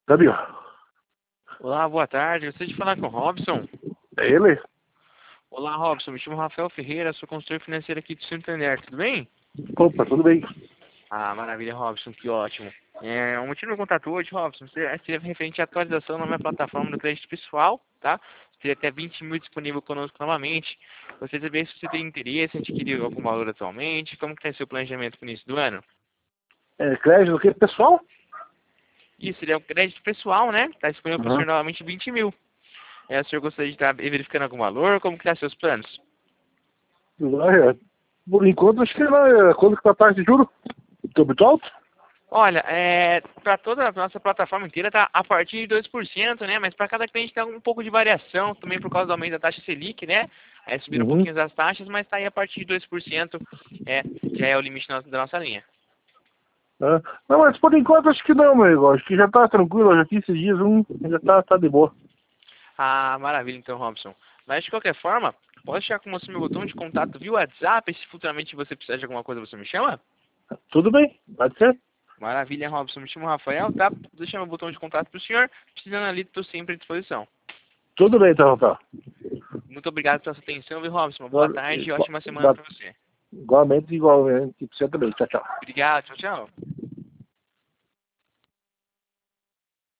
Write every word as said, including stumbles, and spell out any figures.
Gabriel, Olá, boa tarde. Gostaria de falar com o Robson. é ele? Olá, Robson. Me chamo Rafael Ferreira, sou consultor financeiro aqui do Santander. Tudo bem? Opa, tudo bem? Ah, maravilha, Robson. Que ótimo. É, o motivo do meu contato hoje, Robson, seria referente à atualização na minha plataforma do crédito pessoal, tá? Teria até vinte mil disponível conosco novamente. Gostaria de saber se você tem interesse em adquirir algum valor atualmente. Como que está seu planejamento para o início do ano? É, crédito do que, pessoal? Isso, seria o crédito pessoal, né? Está disponível para o Uhum. senhor novamente vinte mil. É, o senhor gostaria de estar verificando algum valor? Como que está seus planos? Olha, por enquanto, acho que não. É, quando que tá a taxa de juros? Tá muito alto? Olha, é, para toda a nossa plataforma inteira está a partir de dois por cento, né? Mas para cada cliente tem um pouco de variação, também por causa do aumento da taxa Selic, né? É, subiram um Uhum. pouquinho as taxas, mas está aí a partir de dois por cento, é, já é o limite da nossa, da nossa linha. É. Não, mas por enquanto acho que não, meu amigo. Acho que já tá tranquilo, eu já fiz esses dias, um, já tá, tá de boa. Ah, maravilha, então, Robson. Mas de qualquer forma, pode deixar com você meu botão de contato via WhatsApp, se futuramente você precisar de alguma coisa, você me chama? Tudo bem, pode ser? Maravilha, Robson. Me chamo Rafael, tá? Deixa meu botão de contato pro senhor. Precisando ali, estou sempre à disposição. Tudo bem, então, Rafael. Muito obrigado pela sua atenção, viu, Robson? Uma boa Igual- tarde e igual- ótima semana igual- para você. Igualmente, igualmente, pra você também. Tchau, tchau. Obrigado, tchau, tchau.